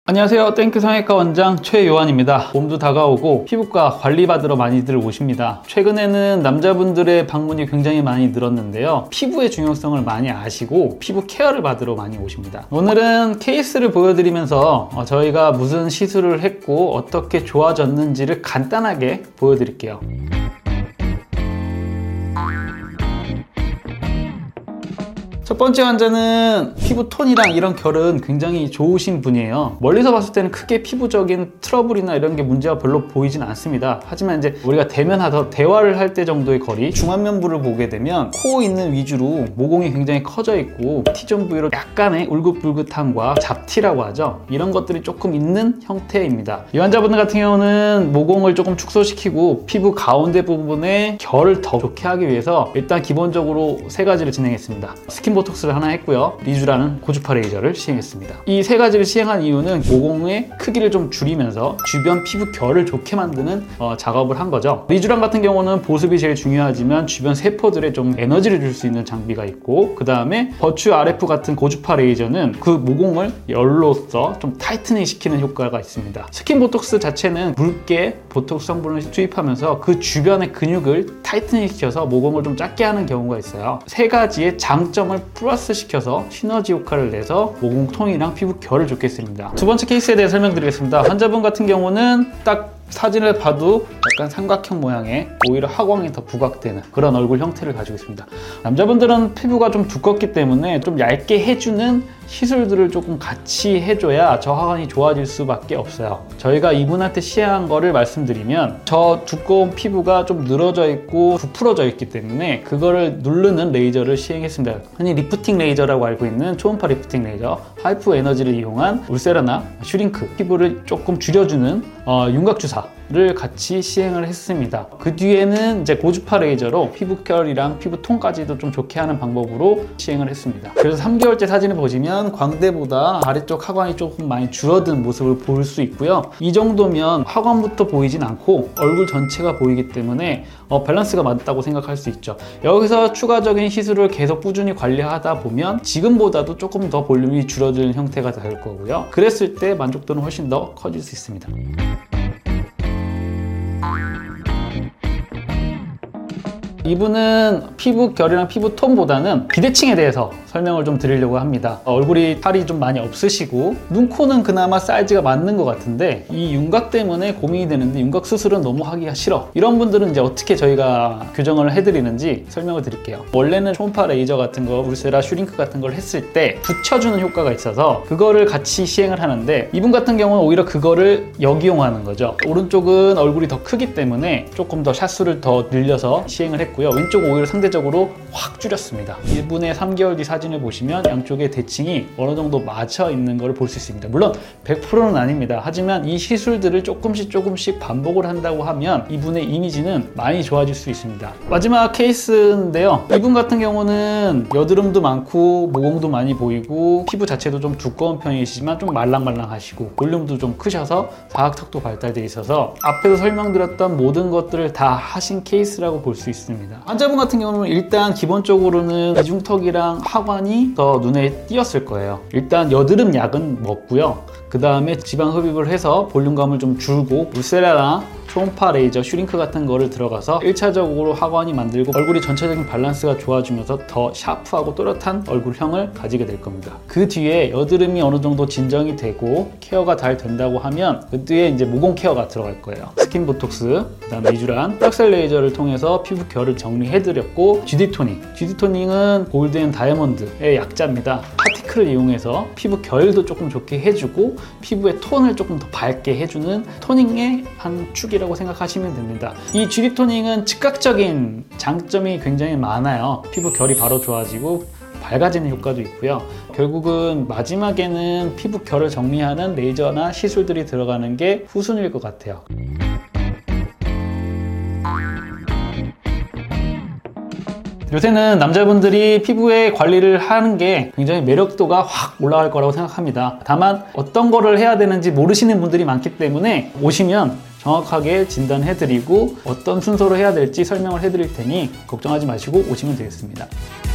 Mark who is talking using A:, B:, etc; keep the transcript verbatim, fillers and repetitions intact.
A: 안녕하세요. 땡큐 성형외과 원장 최요한입니다. 봄도 다가오고 피부과 관리받으러 많이들 오십니다. 최근에는 남자분들의 방문이 굉장히 많이 늘었는데요. 피부의 중요성을 많이 아시고 피부 케어를 받으러 많이 오십니다. 오늘은 케이스를 보여드리면서 저희가 무슨 시술을 했고 어떻게 좋아졌는지를 간단하게 보여드릴게요. 첫 번째 환자는 피부 톤이랑 이런 결은 굉장히 좋으신 분이에요. 멀리서 봤을 때는 크게 피부적인 트러블이나 이런 게 문제가 별로 보이진 않습니다. 하지만 이제 우리가 대면하서 대화를 할 때 정도의 거리, 중안면부를 보게 되면 코 있는 위주로 모공이 굉장히 커져 있고 T존 부위로 약간의 울긋불긋함과 잡티라고 하죠. 이런 것들이 조금 있는 형태입니다. 이 환자분들 같은 경우는 모공을 조금 축소시키고 피부 가운데 부분에 결을 더 좋게 하기 위해서 일단 기본적으로 세 가지를 진행했습니다. 스킨 보톡스를 하나 했고요. 리쥬라는 고주파 레이저를 시행했습니다. 이 세 가지를 시행한 이유는 모공의 크기를 좀 줄이면서 주변 피부 결을 좋게 만드는 어, 작업을 한 거죠. 리쥬란 같은 경우는 보습이 제일 중요하지만 주변 세포들에 좀 에너지를 줄 수 있는 장비가 있고, 그 다음에 버추 알에프 같은 고주파 레이저는 그 모공을 열로써 좀 타이트닝 시키는 효과가 있습니다. 스킨 보톡스 자체는 묽게 보톡스 성분을 투입하면서 그 주변의 근육을 타이트닝 시켜서 모공을 좀 작게 하는 경우가 있어요. 세 가지의 장점을 플러스 시켜서 시너지 효과를 내서 모공 톤이랑 피부 결을 좋게 했습니다. 두 번째 케이스에 대해 설명드리겠습니다. 환자분 같은 경우는 딱 사진을 봐도 약간 삼각형 모양의 오히려 하광이 더 부각되는 그런 얼굴 형태를 가지고 있습니다. 남자분들은 피부가 좀 두껍기 때문에 좀 얇게 해주는 시술들을 조금 같이 해줘야 저 하관이 좋아질 수밖에 없어요. 저희가 이분한테 시행한 거를 말씀드리면 저 두꺼운 피부가 좀 늘어져 있고 부풀어져 있기 때문에 그거를 누르는 레이저를 시행했습니다. 흔히 리프팅 레이저라고 알고 있는 초음파 리프팅 레이저, 하이프 에너지를 이용한 울세라나 슈링크, 피부를 조금 줄여주는 어, 윤곽 주사를 같이 시행을 했습니다. 그 뒤에는 이제 고주파 레이저로 피부 결이랑 피부 톤까지도 좀 좋게 하는 방법으로 시행을 했습니다. 그래서 삼 개월째 사진을 보시면 광대보다 아래쪽 하관이 조금 많이 줄어든 모습을 볼 수 있고요. 이 정도면 하관부터 보이진 않고 얼굴 전체가 보이기 때문에 어, 밸런스가 맞다고 생각할 수 있죠. 여기서 추가적인 시술을 계속 꾸준히 관리하다 보면 지금보다도 조금 더 볼륨이 줄어드는 형태가 될 거고요. 그랬을 때 만족도는 훨씬 더 커질 수 있습니다. 이분은 피부 결이랑 피부 톤보다는 비대칭에 대해서 설명을 좀 드리려고 합니다. 얼굴이 살이 좀 많이 없으시고 눈, 코는 그나마 사이즈가 맞는 것 같은데 이 윤곽 때문에 고민이 되는데 윤곽 수술은 너무 하기가 싫어. 이런 분들은 이제 어떻게 저희가 교정을 해드리는지 설명을 드릴게요. 원래는 초음파 레이저 같은 거, 울세라, 슈링크 같은 걸 했을 때 붙여주는 효과가 있어서 그거를 같이 시행을 하는데 이분 같은 경우는 오히려 그거를 역이용하는 거죠. 오른쪽은 얼굴이 더 크기 때문에 조금 더 샷수를 더 늘려서 시행을 했고 왼쪽은 오히려 상대적으로 확 줄였습니다. 이분의 삼 개월 뒤 사진을 보시면 양쪽의 대칭이 어느 정도 맞춰 있는 걸 볼 수 있습니다. 물론 백 퍼센트는 아닙니다. 하지만 이 시술들을 조금씩 조금씩 반복을 한다고 하면 이분의 이미지는 많이 좋아질 수 있습니다. 마지막 케이스인데요. 이분 같은 경우는 여드름도 많고 모공도 많이 보이고 피부 자체도 좀 두꺼운 편이시지만 좀 말랑말랑하시고 볼륨도 좀 크셔서 사각턱도 발달되어 있어서 앞에서 설명드렸던 모든 것들을 다 하신 케이스라고 볼 수 있습니다. 환자분 같은 경우는 일단 기본적으로는 이중턱이랑 하관이 더 눈에 띄었을 거예요. 일단 여드름 약은 먹고요. 그 다음에 지방 흡입을 해서 볼륨감을 좀 줄고 울세라나 초음파 레이저, 슈링크 같은 거를 들어가서 일 차적으로 하관이 만들고 얼굴이 전체적인 밸런스가 좋아지면서 더 샤프하고 또렷한 얼굴형을 가지게 될 겁니다. 그 뒤에 여드름이 어느 정도 진정이 되고 케어가 잘 된다고 하면 그 뒤에 이제 모공 케어가 들어갈 거예요. 스킨 보톡스, 그 다음 리쥬란, 뼈셀 레이저를 통해서 피부 결을 정리해드렸고 지디 토닝, 지디 토닝은 골드 앤 다이아몬드의 약자입니다. 파티클을 이용해서 피부 결도 조금 좋게 해주고 피부의 톤을 조금 더 밝게 해주는 토닝의 한 축이라고 생각하시면 됩니다. 이 지디 토닝은 즉각적인 장점이 굉장히 많아요. 피부 결이 바로 좋아지고 밝아지는 효과도 있고요. 결국은 마지막에는 피부 결을 정리하는 레이저나 시술들이 들어가는 게 후순위일 것 같아요. 요새는 남자분들이 피부에 관리를 하는 게 굉장히 매력도가 확 올라갈 거라고 생각합니다. 다만 어떤 거를 해야 되는지 모르시는 분들이 많기 때문에 오시면 정확하게 진단해드리고 어떤 순서로 해야 될지 설명을 해드릴 테니 걱정하지 마시고 오시면 되겠습니다.